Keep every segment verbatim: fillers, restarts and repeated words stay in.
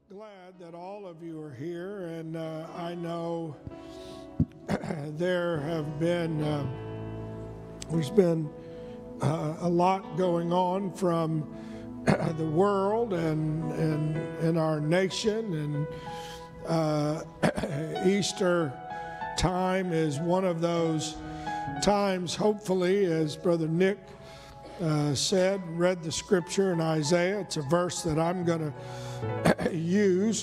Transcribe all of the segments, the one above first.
glad that all of you are here, and uh, I know there have been, uh, there's been uh, a lot going on from the world and, and, and our nation, and uh, Easter time is one of those times, hopefully, as Brother Nick uh, said, read the scripture in Isaiah. It's a verse that I'm going to use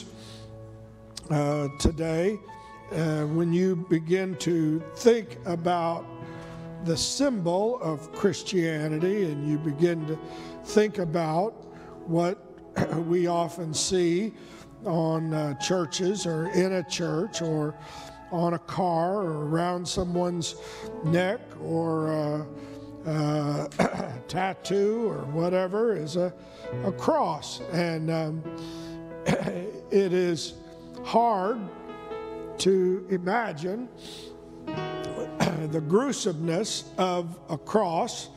uh, today. Uh, when you begin to think about the symbol of Christianity and you begin to think about what we often see on uh, churches or in a church or on a car or around someone's neck or uh, uh, tattoo or whatever is a, a cross. And um, it is hard to imagine the gruesomeness of a cross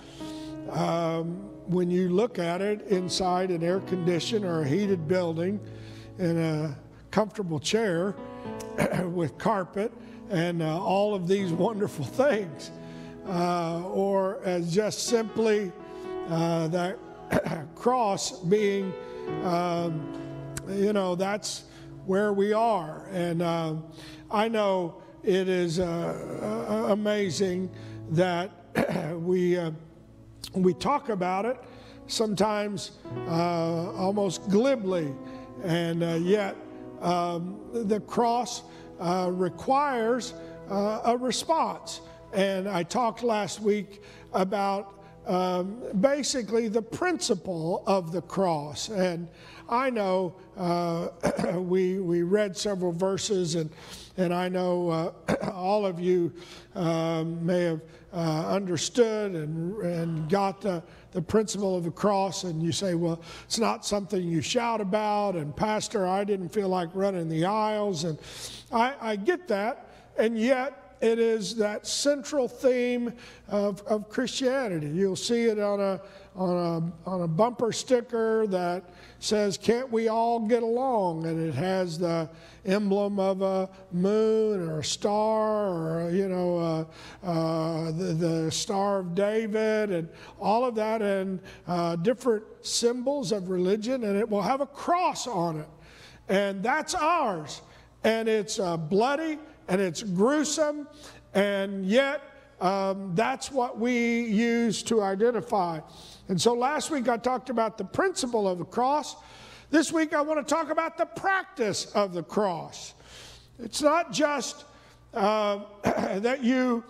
um, when you look at it inside an air-conditioned or a heated building in a comfortable chair with carpet and uh, all of these wonderful things, uh, or as just simply uh, that cross being, um, you know, that's where we are. And uh, I know it is uh, amazing that we uh, we talk about it sometimes uh, almost glibly, and uh, yet um, the cross uh, requires uh, a response. And I talked last week about um, basically the principle of the cross. And I know uh, we we read several verses, and and I know uh, all of you um, may have uh, understood and and got the the principle of the cross. And you say, well, it's not something you shout about. And Pastor, I didn't feel like running the aisles, and I, I get that, and yet it is that central theme of, of Christianity. You'll see it on a on a on a bumper sticker that says, "Can't we all get along?" And it has the emblem of a moon or a star, or you know, uh, uh, the, the Star of David, and all of that, and uh, different symbols of religion, and it will have a cross on it, and that's ours, and it's uh, bloody. And it's gruesome, and yet um, that's what we use to identify. And so last week I talked about the principle of the cross. This week I want to talk about the practice of the cross. It's not just uh, that you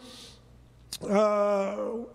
uh,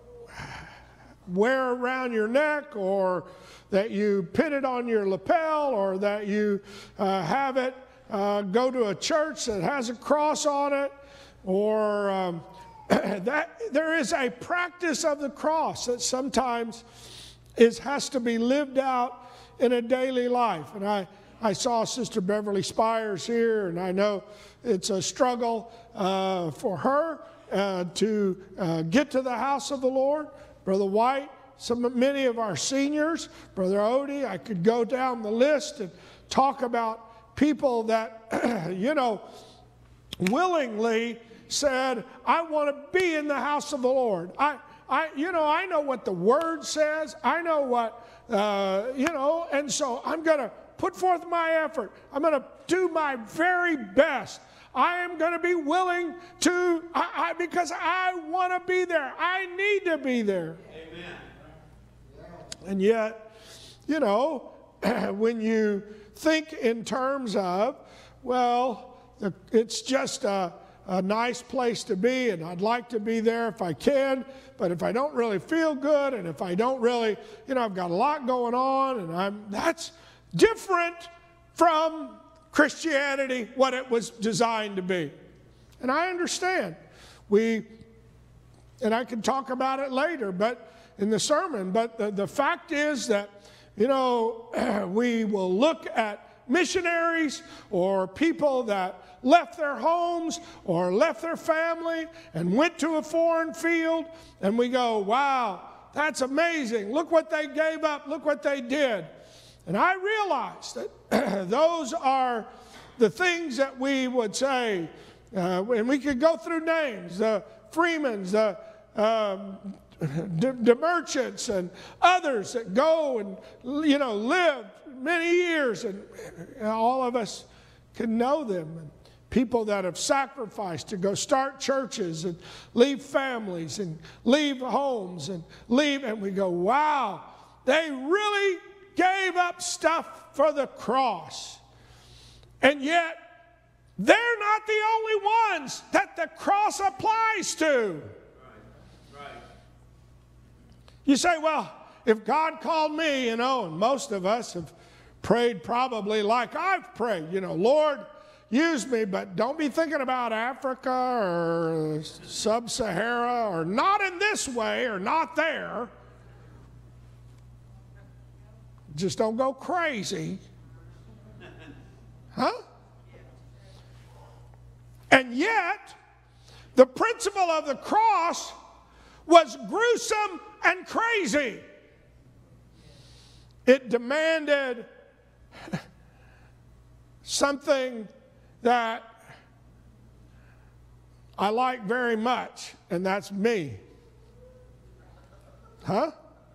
wear around your neck, or that you pin it on your lapel, or that you uh, have it Uh, go to a church that has a cross on it, or um, that there is a practice of the cross that sometimes is has to be lived out in a daily life. And I, I saw Sister Beverly Spires here, and I know it's a struggle uh, for her uh, to uh, get to the house of the Lord. Brother White, some many of our seniors, Brother Odie, I could go down the list and talk about people that, you know, willingly said, I want to be in the house of the Lord. I, I, you know, I know what the Word says. I know what, uh, you know, and so I'm going to put forth my effort. I'm going to do my very best. I am going to be willing to, I, I, because I want to be there. I need to be there. Amen. And yet, you know, when you think in terms of, well, the, it's just a, a nice place to be, and I'd like to be there if I can, but if I don't really feel good, and if I don't really, you know, I've got a lot going on, and I'm, that's different from Christianity, what it was designed to be. And I understand. We, and I can talk about it later, but in the sermon, but the, the fact is that, you know, we will look at missionaries or people that left their homes or left their family and went to a foreign field, and we go, wow, that's amazing. Look what they gave up. Look what they did. And I realize that those are the things that we would say, uh, and we could go through names, the Freemans, the um, the, the merchants and others that go and, you know, live many years, and, and all of us can know them. And people that have sacrificed to go start churches and leave families and leave homes and leave, and we go, wow, they really gave up stuff for the cross. And yet, they're not the only ones that the cross applies to. Right. Right. You say, well, if God called me, you know, and most of us have prayed probably like I've prayed, you know, Lord, use me, but don't be thinking about Africa or Sub-Sahara, or not in this way or not there. Just don't go crazy. Huh? And yet, the principle of the cross was gruesome and crazy. It demanded something that I like very much, and that's me. Huh?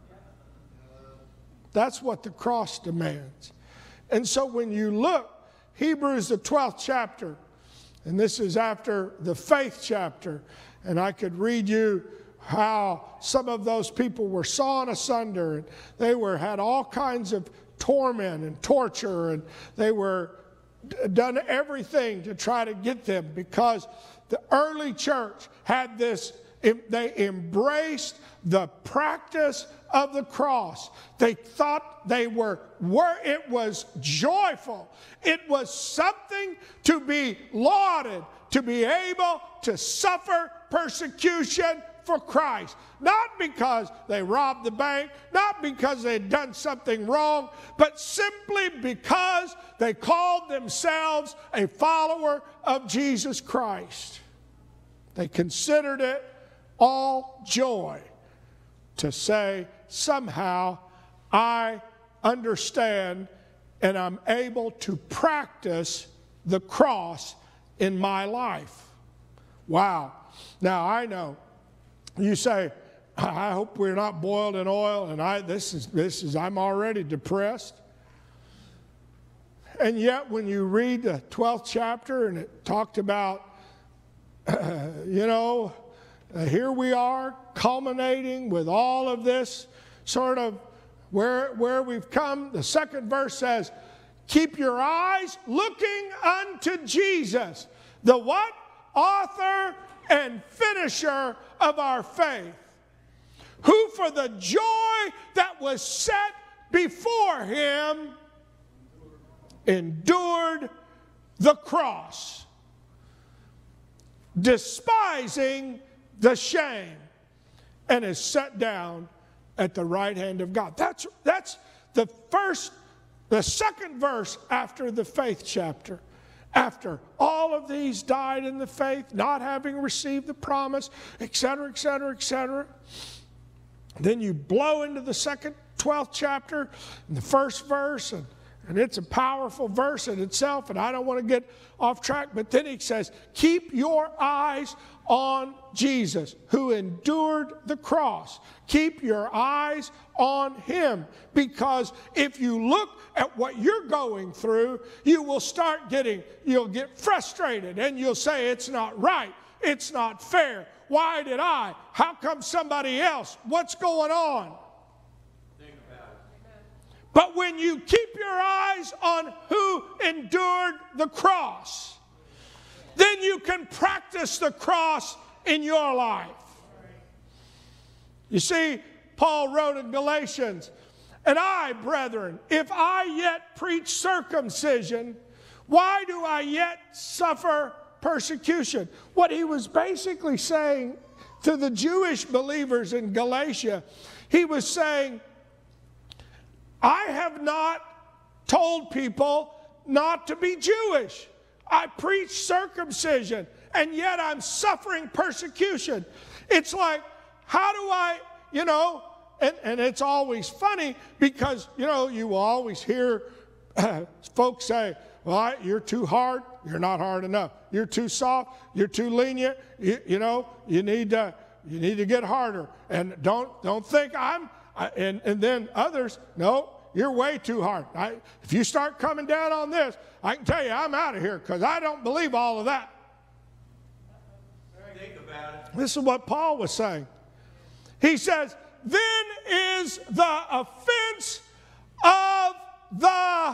That's what the cross demands. And so when you look, Hebrews, the twelfth chapter, and this is after the faith chapter, and I could read you how some of those people were sawn asunder, and they were had all kinds of torment and torture, and they were done everything to try to get them, because the early church had this, they embraced the practice of the cross. They thought they were, were, it was joyful. It was something to be lauded, to be able to suffer persecution for Christ. Not because they robbed the bank, not because they had done something wrong, but simply because they called themselves a follower of Jesus Christ. They considered it all joy to say, somehow I understand and I'm able to practice the cross in my life. Wow. Now I know you say, I hope we're not boiled in oil, and I this is this is I'm already depressed. And yet when you read the twelfth chapter, and it talked about uh, you know, uh, here we are culminating with all of this sort of where where we've come. The second verse says, keep your eyes looking unto Jesus, the what? Author and finisher of our faith, who for the joy that was set before him endured the cross, despising the shame, and is set down at the right hand of God. That's, that's the first, the second verse after the faith chapter. After all of these died in the faith, not having received the promise, et cetera, et cetera, et cetera. Then you blow into the second, twelfth chapter, and the first verse, and, and it's a powerful verse in itself, and I don't want to get off track, but then he says, keep your eyes on Jesus, who endured the cross. Keep your eyes on him, because if you look at what you're going through, you will start getting, you'll get frustrated, and you'll say, it's not right, it's not fair. Why did I? How come somebody else? What's going on? Think about it. But when you keep your eyes on who endured the cross, then you can practice the cross in your life. You see, Paul wrote in Galatians, and I, brethren, if I yet preach circumcision, why do I yet suffer persecution? What he was basically saying to the Jewish believers in Galatia, he was saying, I have not told people not to be Jewish. I preach circumcision, and yet I'm suffering persecution. It's like, how do I, you know, and, and it's always funny because, you know, you will always hear uh, folks say, well, you're too hard, you're not hard enough. You're too soft, you're too lenient, you, you know, you need to, you need to get harder. And don't, don't think I'm, I, and, and then others, no, you're way too hard. I, if you start coming down on this, I can tell you I'm out of here because I don't believe all of that. Think about it. This is what Paul was saying. He says, then is the offense of the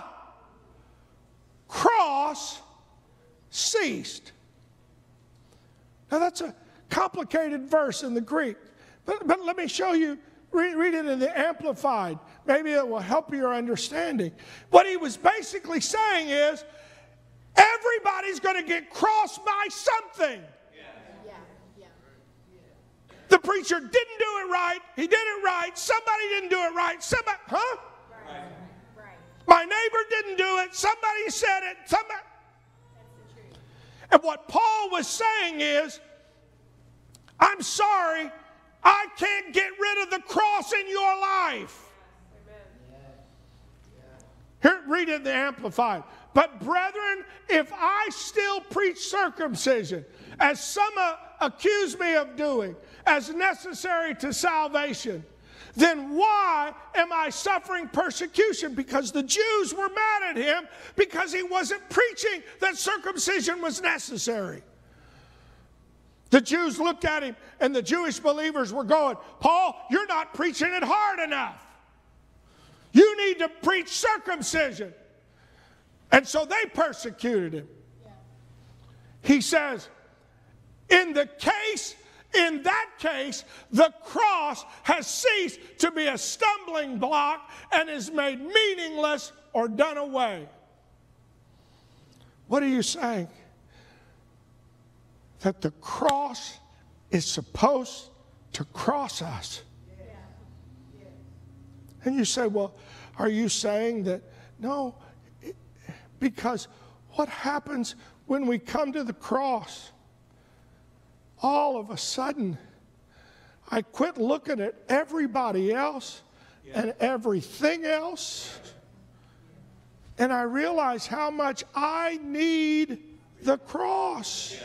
cross ceased. Now that's a complicated verse in the Greek, but, but let me show you, read, read it in the Amplified. Maybe it will help your understanding. What he was basically saying is, everybody's going to get crossed by something. Yeah, yeah. The preacher didn't do it right. He did it right. Somebody didn't do it right. Somebody, huh? Right. Right. My neighbor didn't do it. Somebody said it. Somebody. That's the truth. And what Paul was saying is, I'm sorry, I can't get rid of the cross in your life. Here, read it in the Amplified. But brethren, if I still preach circumcision, as some uh, accuse me of doing, as necessary to salvation, then why am I suffering persecution? Because the Jews were mad at him because he wasn't preaching that circumcision was necessary. The Jews looked at him, and the Jewish believers were going, Paul, you're not preaching it hard enough. You need to preach circumcision. And so they persecuted him. Yeah. He says, in the case, in that case, the cross has ceased to be a stumbling block and is made meaningless or done away. What are you saying? That the cross is supposed to cross us. And you say, well, are you saying that? No, because what happens when we come to the cross? All of a sudden, I quit looking at everybody else and everything else, and I realize how much I need the cross.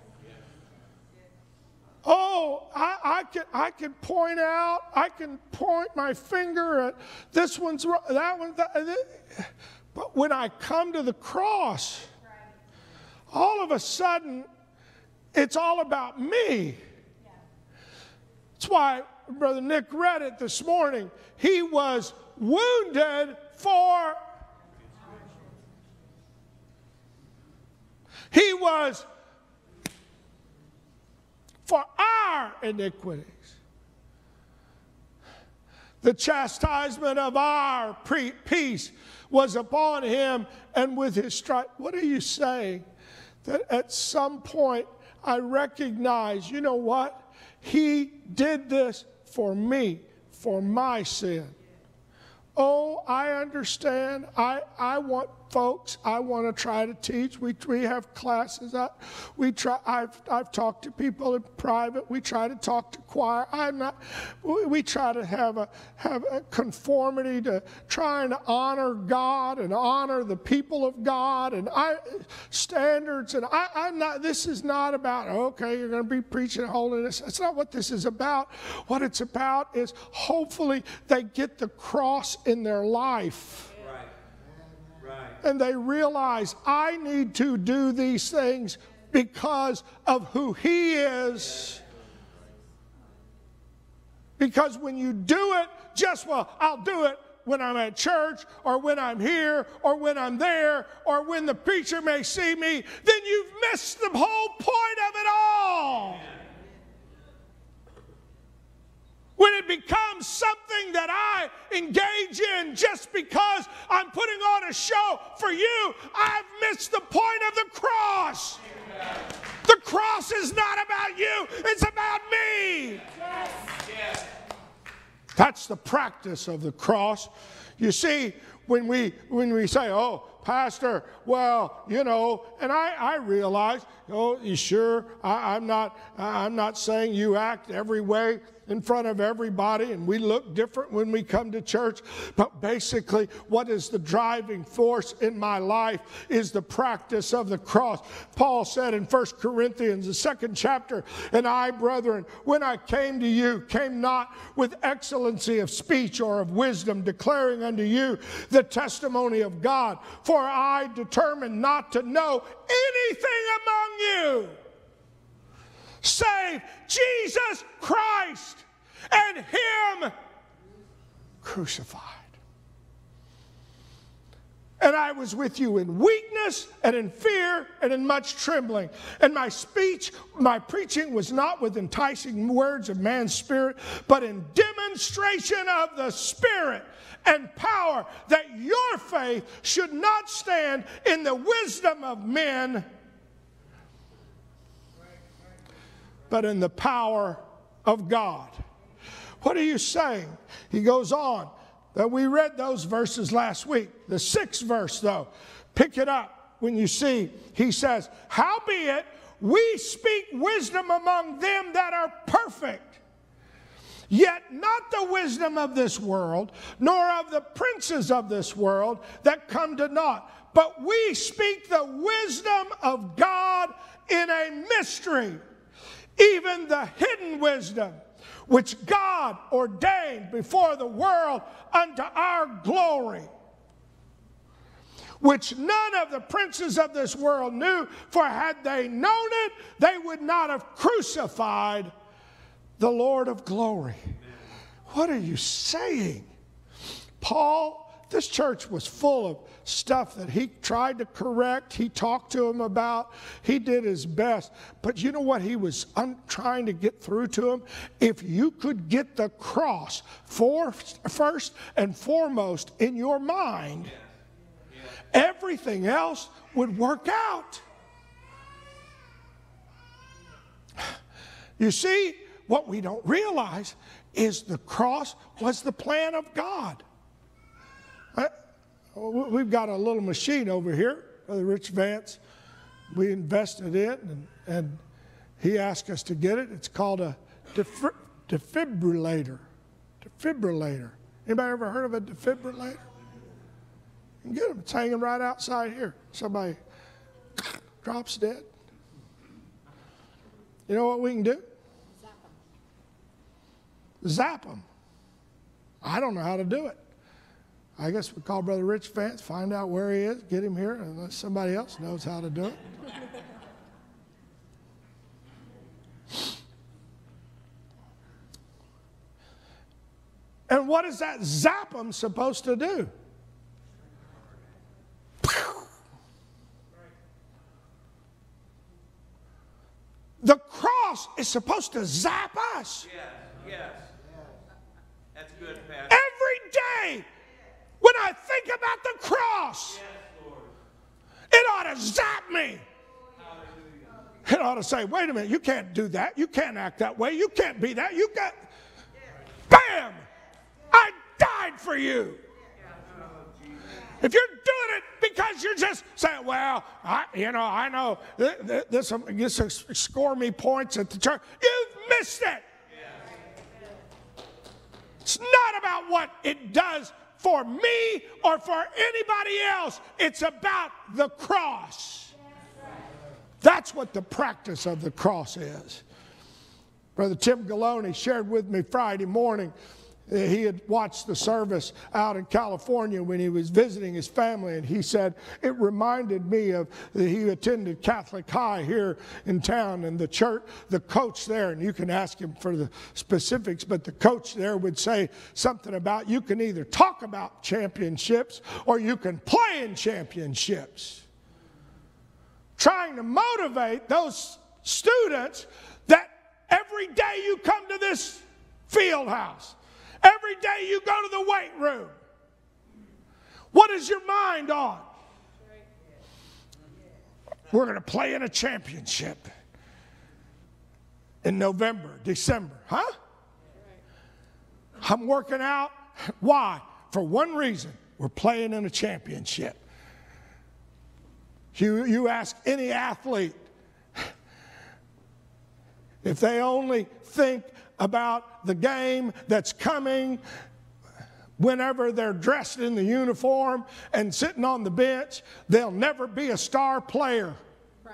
Oh, I, I can I can point out, I can point my finger at this one's wrong, that one, that, that. But when I come to the cross, all of a sudden, it's all about me. That's why Brother Nick read it this morning. He was wounded for, he was for our iniquities. The chastisement of our pre- peace was upon him, and with his stripes. What are you saying? That at some point I recognize, you know what? He did this for me, for my sin. Oh, I understand. I, I want folks, I want to try to teach. We, we have classes. I, we try, I've, I've talked to people in private. We try to talk to choir. I'm not, we, we try to have a, have a conformity to trying to honor God and honor the people of God and I, standards. And I, I'm not, this is not about, okay, you're going to be preaching holiness. That's not what this is about. What it's about is hopefully they get the cross in their life. Right. Right. And they realize I need to do these things because of who He is. Because when you do it, just, well, I'll do it when I'm at church or when I'm here or when I'm there or when the preacher may see me, then you've missed the whole point of it all. When it becomes something that I engage in just because I'm putting on a show for you, I've missed the point of the cross. The cross is not about you, it's about me. Yes. Yes. That's the practice of the cross. You see, when we when we say, oh, Pastor, well, you know, and I, I realize, oh, you sure? I, I'm not I'm not saying you act every way in front of everybody, and we look different when we come to church. But basically, what is the driving force in my life is the practice of the cross. Paul said in First Corinthians, the second chapter, "And I, brethren, when I came to you, came not with excellency of speech or of wisdom, declaring unto you the testimony of God. For I determined not to know anything among you save Jesus Christ and Him crucified. And I was with you in weakness and in fear and in much trembling. And my speech, my preaching was not with enticing words of man's spirit, but in demonstration of the Spirit and power, that your faith should not stand in the wisdom of men, but in the power of God." What are you saying? He goes on. That we read those verses last week. The sixth verse, though, pick it up when you see. He says, "Howbeit we speak wisdom among them that are perfect, yet not the wisdom of this world, nor of the princes of this world that come to naught. But we speak the wisdom of God in a mystery, even the hidden wisdom, which God ordained before the world unto our glory, which none of the princes of this world knew, for had they known it, they would not have crucified the Lord of glory." What are you saying? Paul, this church was full of stuff that he tried to correct. He talked to them about. He did his best. But you know what he was un- trying to get through to them? If you could get the cross for, first and foremost in your mind, everything else would work out. You see, what we don't realize is the cross was the plan of God. We've got a little machine over here, Brother Rich Vance. We invested in, and, and he asked us to get it. It's called a defib- defibrillator. Defibrillator. Anybody ever heard of a defibrillator? You can get them. It's hanging right outside here. Somebody drops dead. You know what we can do? Zap them. I don't know how to do it. I guess we'll call Brother Rich Vance, find out where he is, get him here, unless somebody else knows how to do it. And what is that zap 'em supposed to do? The cross is supposed to zap us. Yes, yes. That's good, Pastor. Every day. When I think about the cross, Yes, Lord. it ought to zap me. It ought to say, wait a minute, you can't do that. You can't act that way. You can't be that. You got, bam, I died for you. If you're doing it because you're just saying, well, I, you know, I know this, this will score me points at the church, you've missed it. It's not about what it does for me or for anybody else. It's about the cross. That's what the practice of the cross is. Brother Tim Galone shared with me Friday morning. He had watched the service out in California when he was visiting his family, and he said, it reminded me of, he attended Catholic High here in town, and the church, the coach there, and you can ask him for the specifics, but the coach there would say something about, you can either talk about championships or you can play in championships. Trying to motivate those students that every day you come to this field house, every day you go to the weight room, what is your mind on? We're going to play in a championship in November, December. Huh? I'm working out. Why? For one reason. We're playing in a championship. You, you ask any athlete, if they only think about the game that's coming whenever they're dressed in the uniform and sitting on the bench. They'll never be a star player. Right.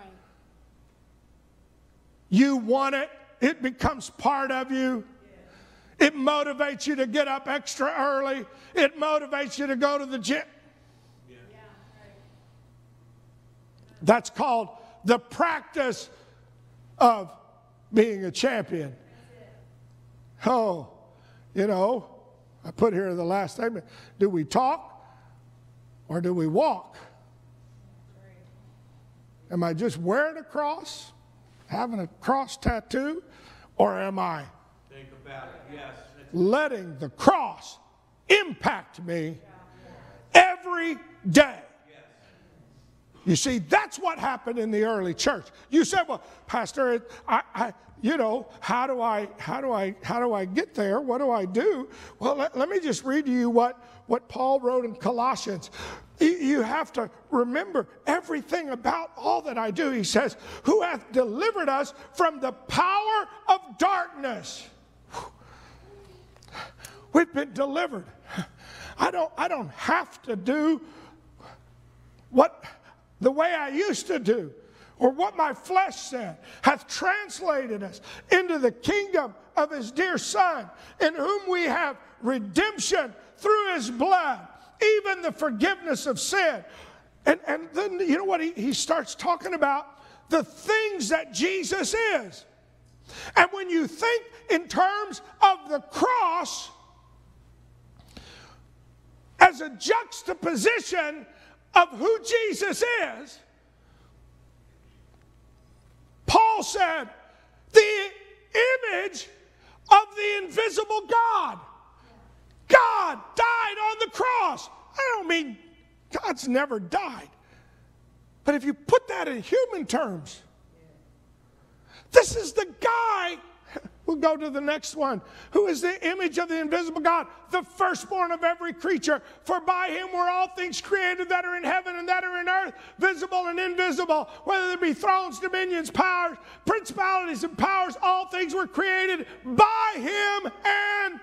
You want it, it becomes part of you. It motivates you to get up extra early. It motivates you to go to the gym. Yeah. That's called the practice of being a champion. Oh, you know, I put here the last statement. Do we talk or do we walk? Am I just wearing a cross, having a cross tattoo, or am I Think about it. Yes. It's letting the cross impact me every day? You see, that's what happened in the early church. You said, "Well, Pastor, it, I, I, you know, how do I, how do I, how do I get there? What do I do?" Well, let, let me just read to you what what Paul wrote in Colossians. You, you have to remember everything about all that I do. He says, "Who hath delivered us from the power of darkness." We've been delivered. I don't, I don't have to do what the way I used to do, or what my flesh said, hath translated us into the kingdom of his dear Son, in whom we have redemption through his blood, even the forgiveness of sin. And, and then, you know what, he, he starts talking about the things that Jesus is. And when you think in terms of the cross as a juxtaposition of who Jesus is, Paul said, the image of the invisible God. God died on the cross. I don't mean God's never died. But if you put that in human terms, this is the guy. We'll go to the next one. Who is the image of the invisible God, the firstborn of every creature. For by him were all things created that are in heaven and that are in earth, visible and invisible, whether there be thrones, dominions, powers, principalities and powers. All things were created by him and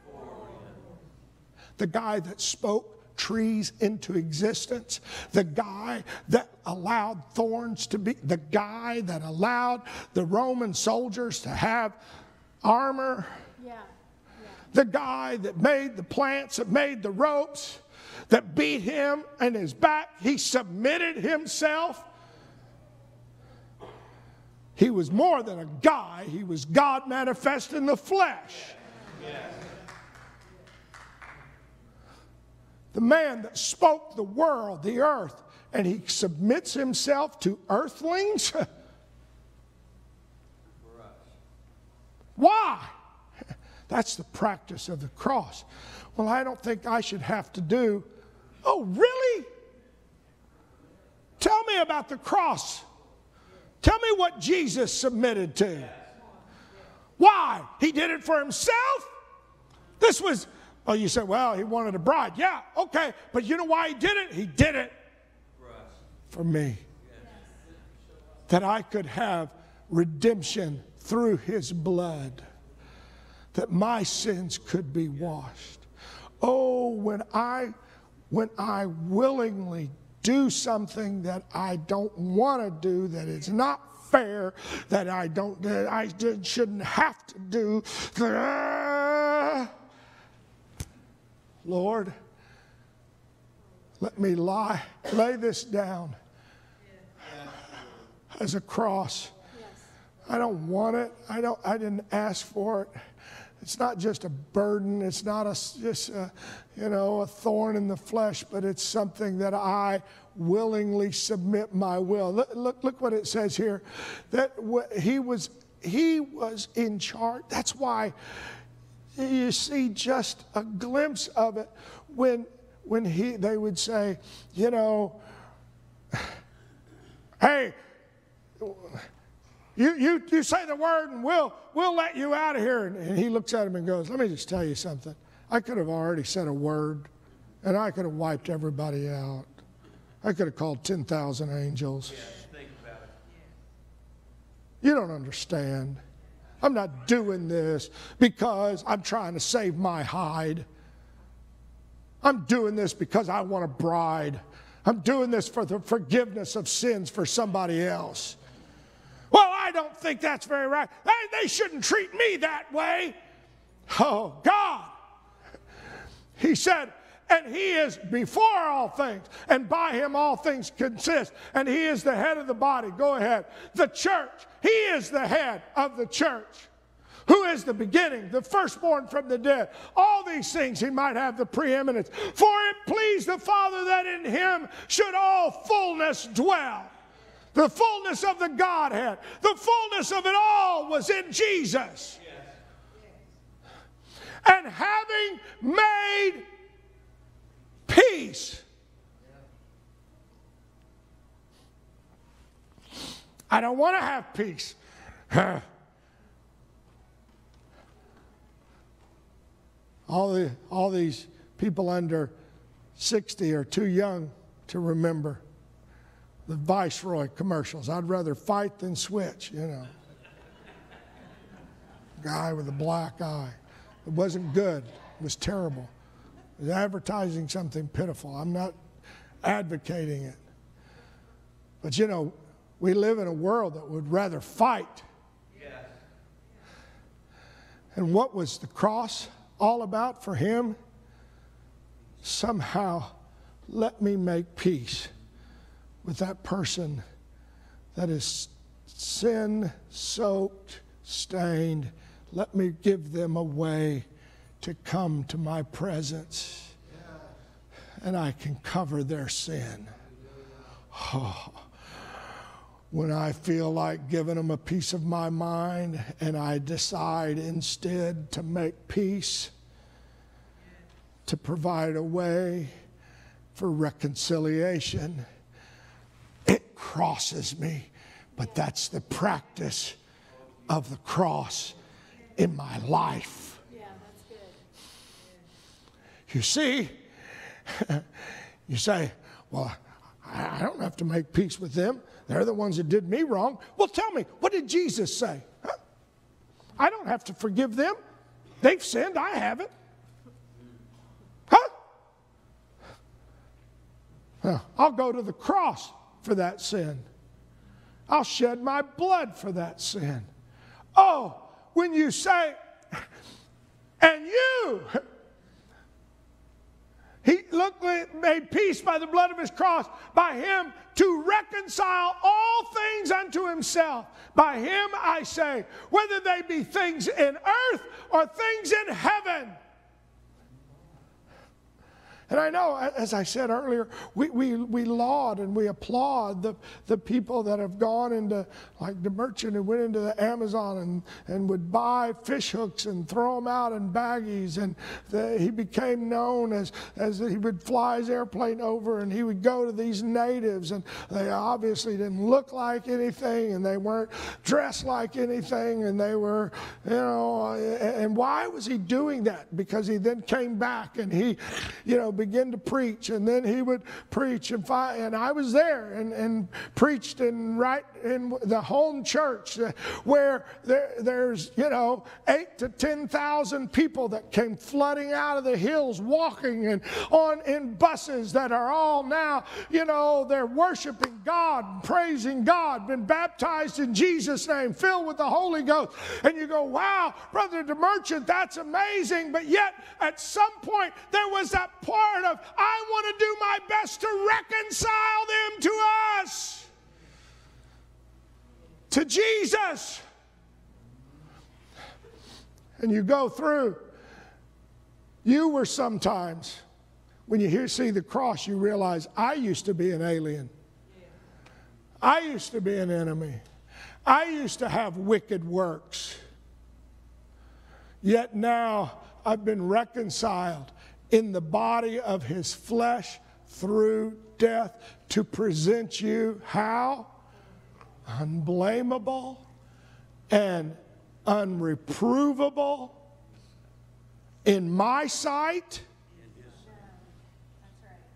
the guy that spoke trees into existence, the guy that allowed thorns to be, the guy that allowed the Roman soldiers to have armor, Yeah. Yeah. the guy that made the plants, that made the ropes, that beat him in his back. He submitted himself. He was more than a guy. He was God manifest in the flesh. yes. The man that spoke the world, the earth, and he submits himself to earthlings. Why? That's the practice of the cross. Well, I don't think I should have to do. Oh, really? Tell me about the cross. Tell me what Jesus submitted to. Why? He did it for himself? This was, oh, you said, well, he wanted a bride. Yeah, okay. But you know why he did it? He did it for me. That I could have redemption through his blood, that my sins could be washed. Oh, when I when I willingly do something that I don't want to do, that is not fair, that I don't that I shouldn't have to do, uh, Lord, let me lie, lay this down as a cross. I don't want it. I don't. I didn't ask for it. It's not just a burden. It's not a just a, you know, a thorn in the flesh, but it's something that I willingly submit my will. Look, look, look what it says here. That he was he was in charge. That's why you see just a glimpse of it when when he they would say, you know, hey. You, you, you say the word and we'll, we'll let you out of here. And, and he looks at him and goes, let me just tell you something. I could have already said a word and I could have wiped everybody out. I could have called ten thousand angels. Yes, think about it. You don't understand. I'm not doing this because I'm trying to save my hide. I'm doing this because I want a bride. I'm doing this for the forgiveness of sins for somebody else. Well, I don't think that's very right. They, they shouldn't treat me that way. Oh, God. He said, and he is before all things, and by him all things consist, and he is the head of the body. Go ahead. The church. He is the head of the church. Who is the beginning, the firstborn from the dead. All these things he might have the preeminence. For it pleased the Father that in him should all fullness dwell. The fullness of the Godhead. The fullness of it all was in Jesus. And having made peace. I don't want to have peace. All, the, all these people under sixty are too young to remember the Viceroy commercials. I'd rather fight than switch, you know. Guy with a black eye. It wasn't good. It was terrible. It was advertising something pitiful. I'm not advocating it. But you know, we live in a world that would rather fight. Yes. And what was the cross all about for him? Somehow, let me make peace with that person that is sin-soaked, stained. Let me give them a way to come to my presence, and I can cover their sin. Oh, when I feel like giving them a piece of my mind and I decide instead to make peace, to provide a way for reconciliation, it crosses me. But that's the practice of the cross in my life. Yeah, that's good. You see, you say, well, I don't have to make peace with them. They're the ones that did me wrong. Well, tell me, what did Jesus say? Huh? I don't have to forgive them. They've sinned. I haven't. Huh? Well, I'll go to the cross for that sin. I'll shed my blood for that sin. Oh, when you say, and you, he looked, made peace by the blood of his cross, by him to reconcile all things unto himself. By him, I say, whether they be things in earth or things in heaven. And I know, as I said earlier, we, we, we laud and we applaud the, the people that have gone into, like the merchant who went into the Amazon and, and would buy fish hooks and throw them out in baggies. And the, he became known as, as he would fly his airplane over and he would go to these natives. And they obviously didn't look like anything and they weren't dressed like anything. And they were, you know, and why was he doing that? Because he then came back and he, you know, begin to preach, and then he would preach, and, fi- and I was there and, and preached in right in the home church where there, there's, you know, eight to ten thousand people that came flooding out of the hills, walking and on in buses that are all now, you know, they're worshiping God, praising God, been baptized in Jesus' name, filled with the Holy Ghost, and you go, wow, Brother DeMerchant, that's amazing, but yet at some point there was that part of, I want to do my best to reconcile them to us, to Jesus. And you go through, you were sometimes, when you hear, see the cross, you realize, I used to be an alien. I used to be an enemy. I used to have wicked works. Yet now I've been reconciled in the body of his flesh through death to present you how? Unblameable and unreprovable in my sight.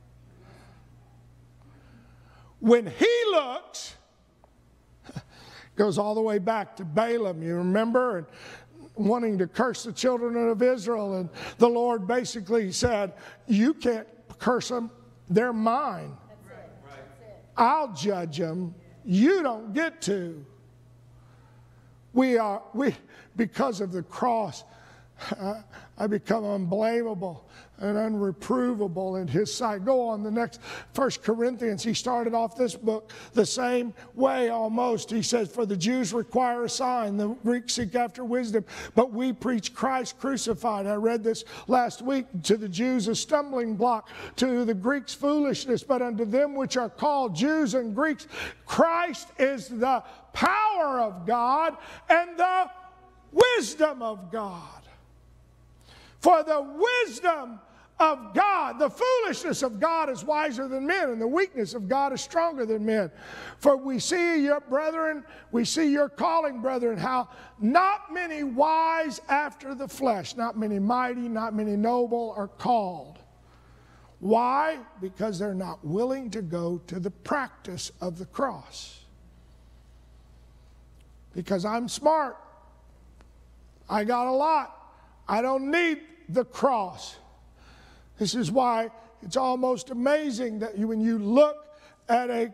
When he looks, Goes all the way back to Balaam, you remember? And wanting to curse the children of Israel. And the Lord basically said, you can't curse them. They're mine. That's it. That's it. I'll judge them. You don't get to. We are, we, because of the cross, I, I become unblameable and unreprovable in His sight. Go on the next, First Corinthians. He started off this book the same way almost. He says, for the Jews require a sign, the Greeks seek after wisdom, but we preach Christ crucified. I read this last week. To the Jews a stumbling block, to the Greeks foolishness, but unto them which are called Jews and Greeks, Christ is the power of God and the wisdom of God. For the wisdom of God, the foolishness of God is wiser than men, and the weakness of God is stronger than men. For we see, your brethren, we see your calling, brethren, how not many wise after the flesh, not many mighty, not many noble are called. Why? Because they're not willing to go to the practice of the cross. Because I'm smart. I got a lot. I don't need the cross. This is why it's almost amazing that you, when you look at a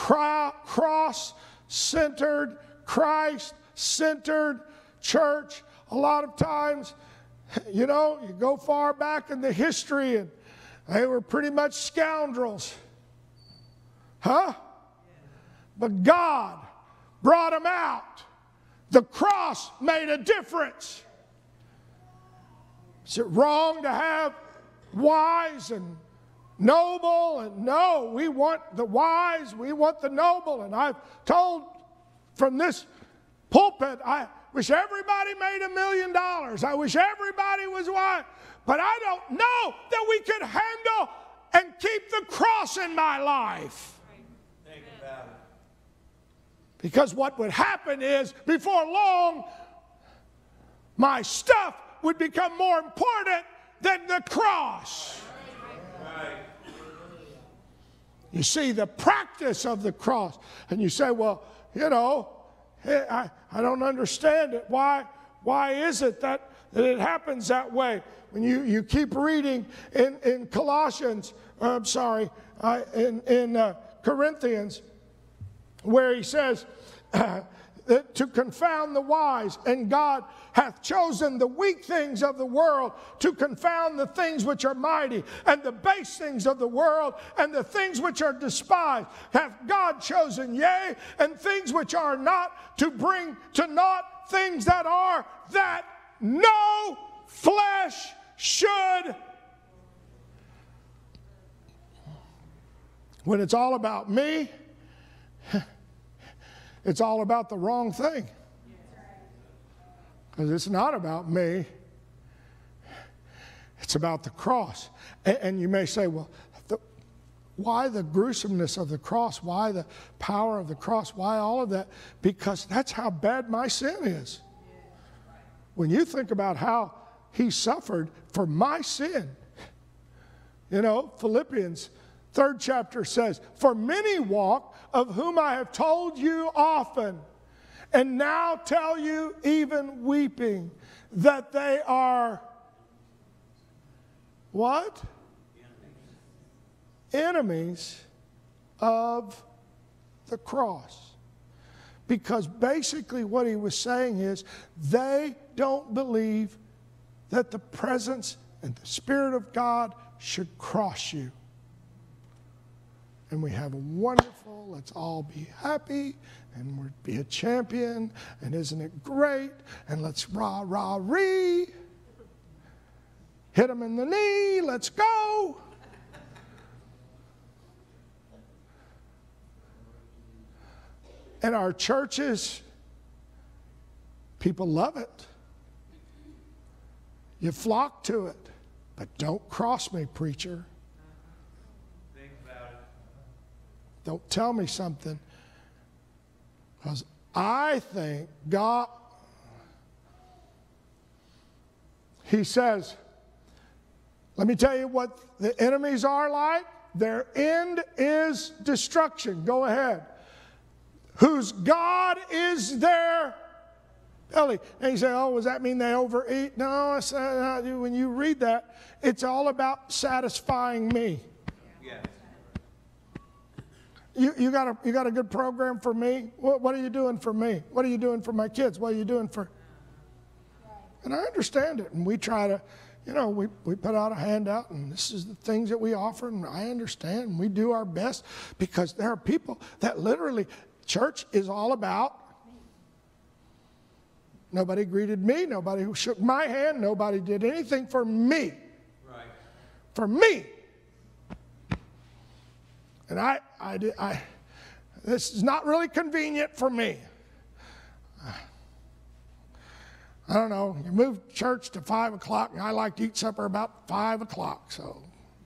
cross-centered, Christ-centered church, a lot of times, you know, you go far back in the history and they were pretty much scoundrels. Huh? But God brought them out. The cross made a difference. Is it wrong to have wise and noble? And no, we want the wise, we want the noble. And I've told from this pulpit, I wish everybody made a million dollars. I wish everybody was wise. But I don't know that we could handle and keep the cross in my life. Think about it. Because what would happen is, before long, my stuff would become more important than the cross. Right. You see, the practice of the cross. And you say, well, you know, I, I don't understand it. Why, why is it that, that it happens that way? When you, you keep reading in, in Colossians, uh, I'm sorry, uh, in, in uh, Corinthians, where he says, uh, that to confound the wise, and God hath chosen the weak things of the world to confound the things which are mighty, and the base things of the world, and the things which are despised hath God chosen, yea, and things which are not, to bring to naught things that are, that no flesh should. When it's all about me, it's all about the wrong thing. Because it's not about me. It's about the cross. And, and you may say, well, the, why the gruesomeness of the cross? Why the power of the cross? Why all of that? Because that's how bad my sin is. When you think about how He suffered for my sin. You know, Philippians third chapter says, for many walk, of whom I have told you often, and now tell you even weeping, that they are what? Enemies. Enemies of the cross. Because basically what he was saying is, they don't believe that the presence and the Spirit of God should cross you. And we have a wonderful, let's all be happy, and we'll be a champion, and isn't it great? And let's rah, rah, ree. Hit them in the knee, let's go. And our churches, people love it. You flock to it. But don't cross me, preacher. Don't tell me something, because I think God, He says, let me tell you what the enemies are like. Their end is destruction. Go ahead. whose God is their belly. And you say, oh, does that mean they overeat? No, it's not. When you read that, it's all about satisfying me. Yes. You, you, got a, you got a good program for me? What, what are you doing for me? What are you doing for my kids? What are you doing for... And I understand it. And we try to, you know, we, we put out a handout, and this is the things that we offer, and I understand, and we do our best, because there are people that literally, church is all about. Nobody greeted me. Nobody shook my hand. Nobody did anything for me. Right. For me. And I, I, did, I, this is not really convenient for me. I don't know. You move church to five o'clock, and I like to eat supper about five o'clock. So,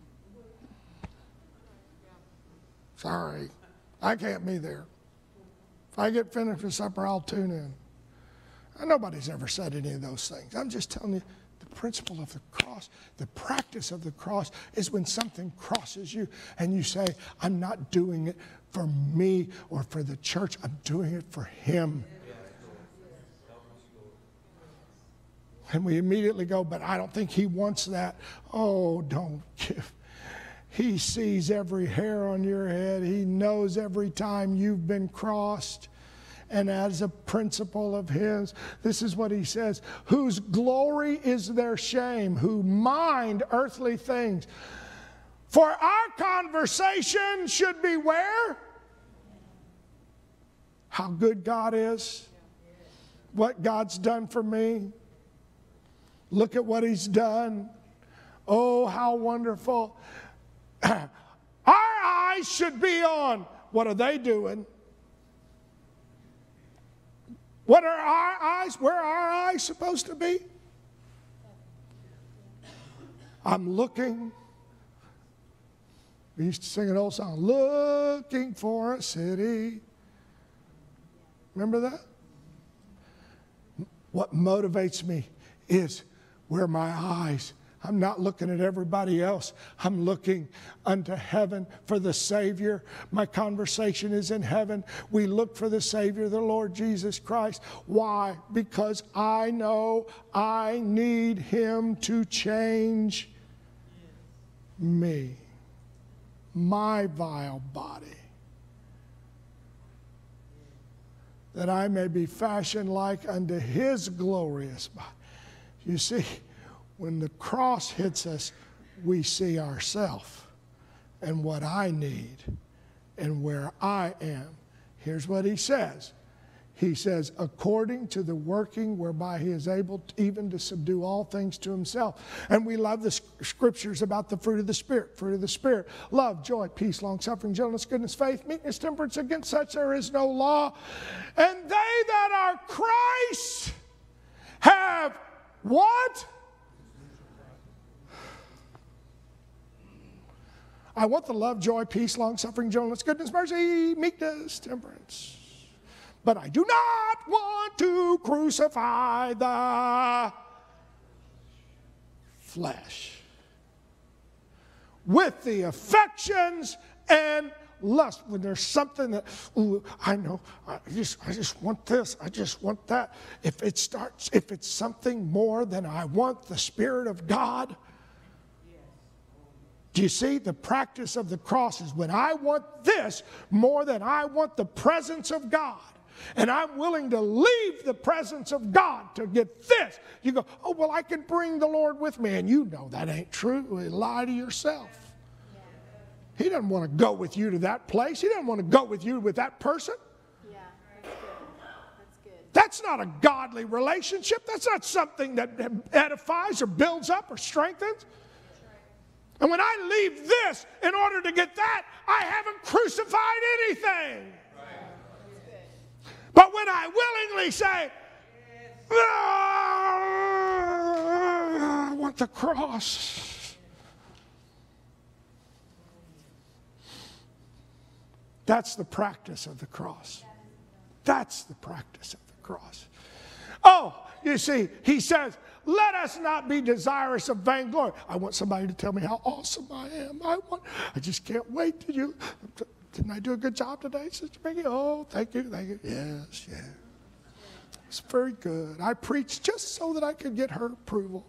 sorry, I can't be there. If I get finished with supper, I'll tune in. And nobody's ever said any of those things. I'm just telling you, the principle of the cross, the practice of the cross is when something crosses you and you say, I'm not doing it for me or for the church. I'm doing it for Him. And we immediately go, but I don't think He wants that. Oh, don't give. He sees every hair on your head. He knows every time you've been crossed. And as a principle of His, this is what He says, whose glory is their shame, who mind earthly things. For our conversation should be where? How good God is. What God's done for me. Look at what He's done. Oh, how wonderful. Our eyes should be on, what are they doing? What are our eyes? Where are our eyes supposed to be? I'm looking. We used to sing an old song, looking for a city. Remember that? What motivates me is where my eyes, I'm not looking at everybody else. I'm looking unto heaven for the Savior. My conversation is in heaven. We look for the Savior, the Lord Jesus Christ. Why? Because I know I need Him to change me, my vile body, that I may be fashioned like unto His glorious body. You see, when the cross hits us, we see ourselves and what I need and where I am. Here's what He says. He says, according to the working whereby He is able to, even to subdue all things to Himself. And we love the scriptures about the fruit of the Spirit. Fruit of the Spirit, love, joy, peace, long-suffering, gentleness, goodness, faith, meekness, temperance. Against such there is no law. And they that are Christ have what? I want the love, joy, peace, long-suffering, gentleness, goodness, mercy, meekness, temperance. But I do not want to crucify the flesh with the affections and lust. When there's something that, ooh, I know, I just, I just want this, I just want that. If it starts, if it's something more than I want the Spirit of God. Do you see? The practice of the cross is when I want this more than I want the presence of God. And I'm willing to leave the presence of God to get this. You go, oh, well, I can bring the Lord with me. And you know that ain't true. You lie to yourself. He doesn't want to go with you to that place. He doesn't want to go with you with that person. Yeah, that's good. That's good. That's not a godly relationship. That's not something that edifies or builds up or strengthens. And when I leave this in order to get that, I haven't crucified anything. But when I willingly say, ah, I want the cross. That's the practice of the cross. That's the practice of the cross. Oh, you see, he says, let us not be desirous of vainglory. I want somebody to tell me how awesome I am. I want, I just can't wait till you, didn't I do a good job today, Sister Peggy? Oh, thank you, thank you. Yes, yeah. It's very good. I preached just so that I could get her approval.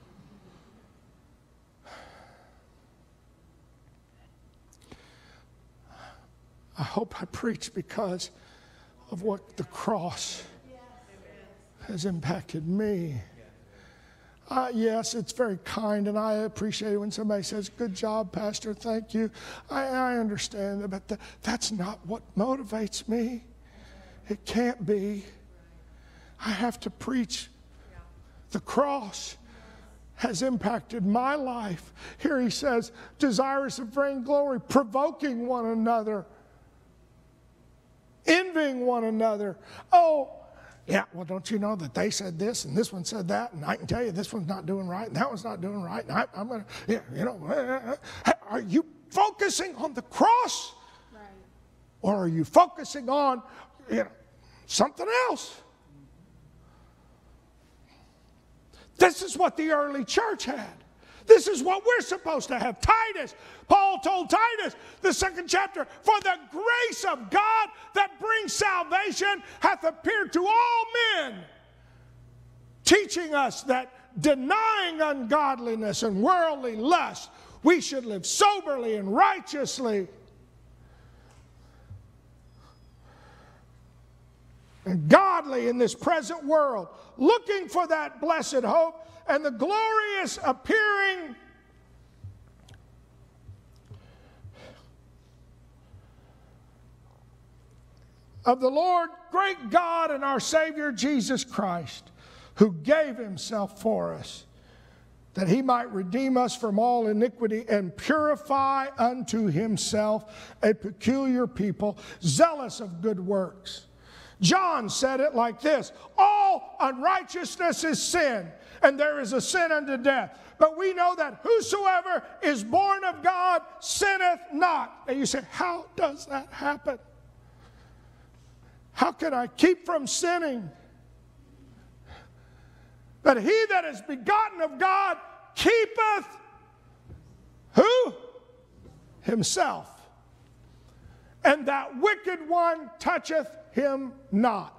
I hope I preach because of what the cross has impacted me. Uh, yes, it's very kind, and I appreciate it when somebody says, good job, Pastor, thank you. I, I understand that, but the, that's not what motivates me. It can't be. I have to preach. The cross has impacted my life. Here he says, desirous of vainglory, provoking one another, envying one another. Oh, yeah, well, don't you know that they said this and this one said that, and I can tell you this one's not doing right and that one's not doing right, and I, I'm going to, yeah, you know, are you focusing on the cross? Right. Or are you focusing on, you know, something else? This is what the early church had. This is what we're supposed to have. Titus, Paul told Titus, the second chapter, for the grace of God that brings salvation hath appeared to all men, teaching us that denying ungodliness and worldly lust, we should live soberly and righteously. And godly in this present world, looking for that blessed hope and the glorious appearing of the Lord, great God and our Savior Jesus Christ, who gave himself for us, that he might redeem us from all iniquity and purify unto himself a peculiar people, zealous of good works. John said it like this, all unrighteousness is sin, and there is a sin unto death. But we know that whosoever is born of God sinneth not. And you say, how does that happen? How can I keep from sinning? But he that is begotten of God keepeth who? Himself. And that wicked one toucheth him not.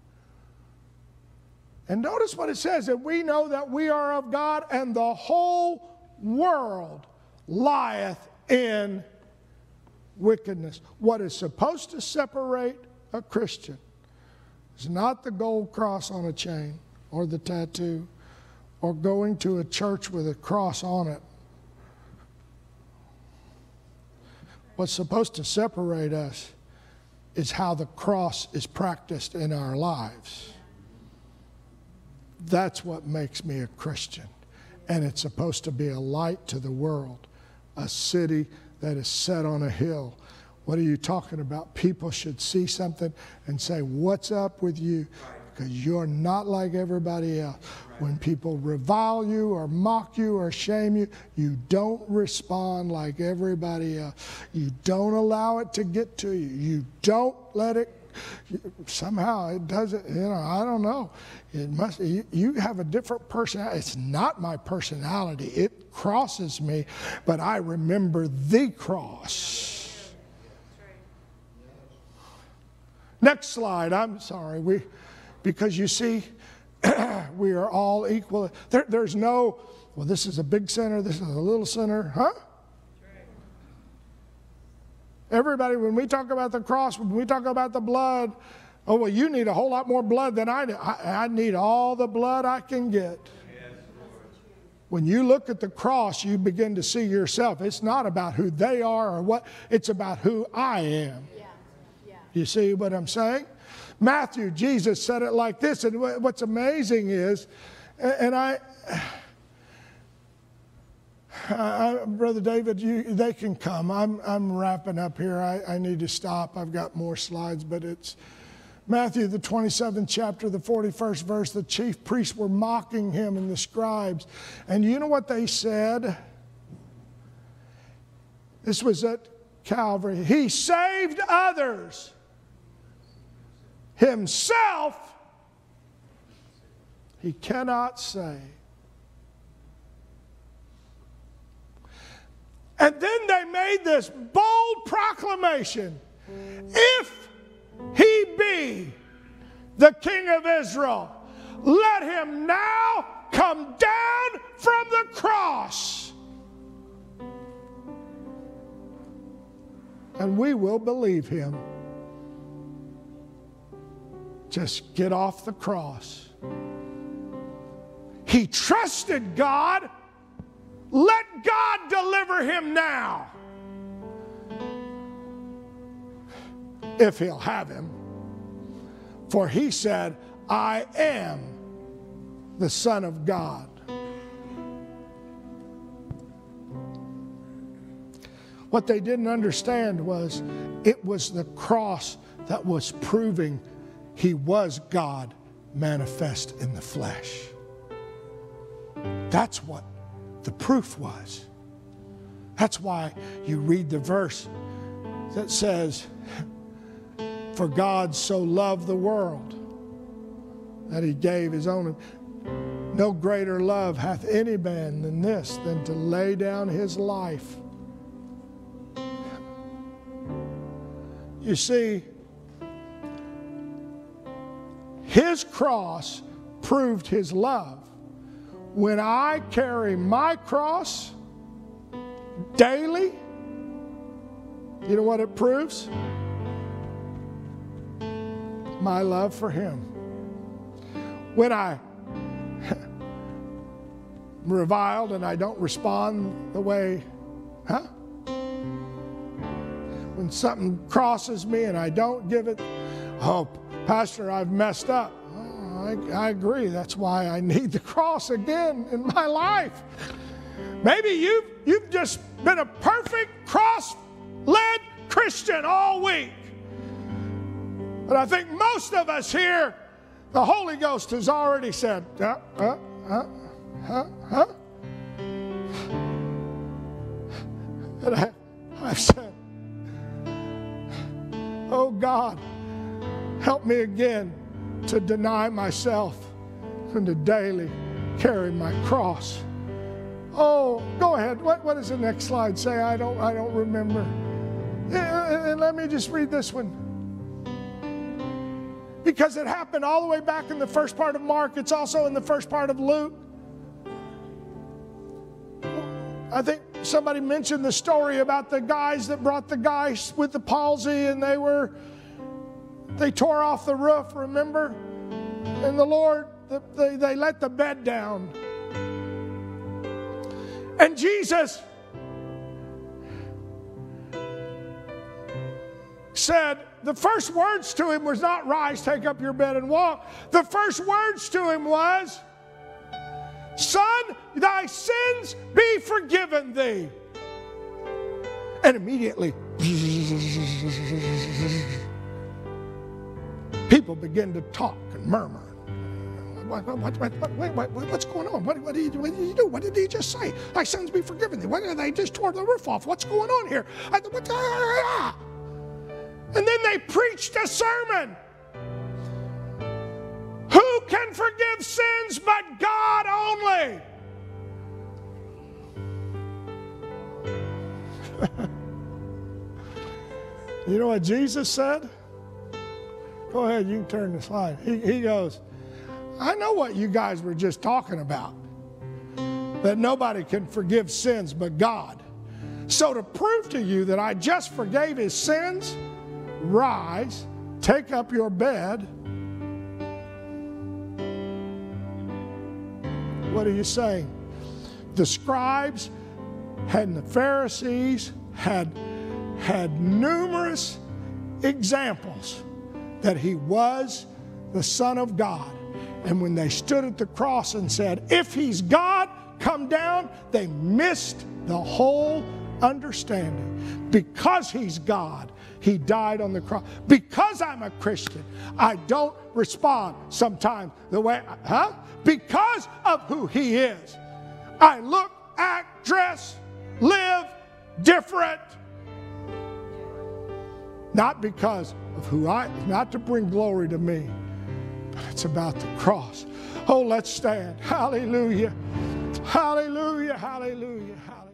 And notice what it says, that we know that we are of God, and the whole world lieth in wickedness. What is supposed to separate a Christian is not the gold cross on a chain, or the tattoo, or going to a church with a cross on it. What's supposed to separate us is how the cross is practiced in our lives. That's what makes me a Christian. And it's supposed to be a light to the world, a city that is set on a hill. What are you talking about? People should see something and say, what's up with you? Because you're not like everybody else. When people revile you or mock you or shame you, you don't respond like everybody else. You don't allow it to get to you. You don't let it, somehow it doesn't, you know, I don't know. It must, you, you have a different personality. It's not my personality. It crosses me, but I remember the cross. Next slide. I'm sorry. We, because you see, we are all equal. There, there's no, well, this is a big sinner, this is a little sinner, huh? Everybody, when we talk about the cross, when we talk about the blood, oh, well, you need a whole lot more blood than I do. I, I need all the blood I can get. When you look at the cross, you begin to see yourself. It's not about who they are or what, it's about who I am. Yeah. Yeah. You see what I'm saying? Matthew, Jesus said it like this, and what's amazing is, and I, I Brother David, you, they can come. I'm, I'm wrapping up here. I, I need to stop. I've got more slides, but it's Matthew, the twenty-seventh chapter, the forty-first verse. The chief priests were mocking him and the scribes. And you know what they said? This was at Calvary. He saved others. Himself, he cannot save. And then they made this bold proclamation. If he be the King of Israel, let him now come down from the cross, and we will believe him. Just get off the cross. He trusted God. Let God deliver him now, if he'll have him. For he said, I am the Son of God. What they didn't understand was it was the cross that was proving he was God manifest in the flesh. That's what the proof was. That's why you read the verse that says, for God so loved the world that he gave his own. No greater love hath any man than this, than to lay down his life. You see, his cross proved his love. When I carry my cross daily, you know what it proves? My love for him. When I am reviled and I don't respond the way, huh? When something crosses me and I don't give it, oh, Pastor, I've messed up. Oh, I, I agree. That's why I need the cross again in my life. Maybe you've, you've just been a perfect cross-led Christian all week. But I think most of us here, the Holy Ghost has already said, huh, huh, huh, huh, huh. And I, I've said, oh God, help me again to deny myself and to daily carry my cross. Oh, go ahead. What, what does the next slide say? I don't, I don't remember. And let me just read this one. Because it happened all the way back in the first part of Mark. It's also in the first part of Luke. I think somebody mentioned the story about the guys that brought the guys with the palsy, and they were, they tore off the roof, remember? And the Lord, they, they let the bed down. And Jesus said, the first words to him was not, rise, take up your bed and walk. The first words to him was, son, thy sins be forgiven thee. And immediately, people begin to talk and murmur. What, what, what, what, what, what, what's going on? What, what, did he, what did he do? What did he just say? Thy sins be forgiven thee. What did they just tore the roof off? What's going on here? I, what, ah! And then they preached a sermon. Who can forgive sins but God only? You know what Jesus said? Go ahead, you can turn the slide. He, he goes, I know what you guys were just talking about, that nobody can forgive sins but God. So to prove to you that I just forgave his sins, rise, take up your bed. What are you saying? The scribes and the Pharisees had, had numerous examples that he was the Son of God. And when they stood at the cross and said, if he's God, come down, they missed the whole understanding. Because he's God, he died on the cross. Because I'm a Christian, I don't respond sometimes the way, huh? Because of who he is. I look, act, dress, live different. Not because of who I, not to bring glory to me, but it's about the cross. Oh, let's stand. Hallelujah. Hallelujah. Hallelujah. Hallelujah.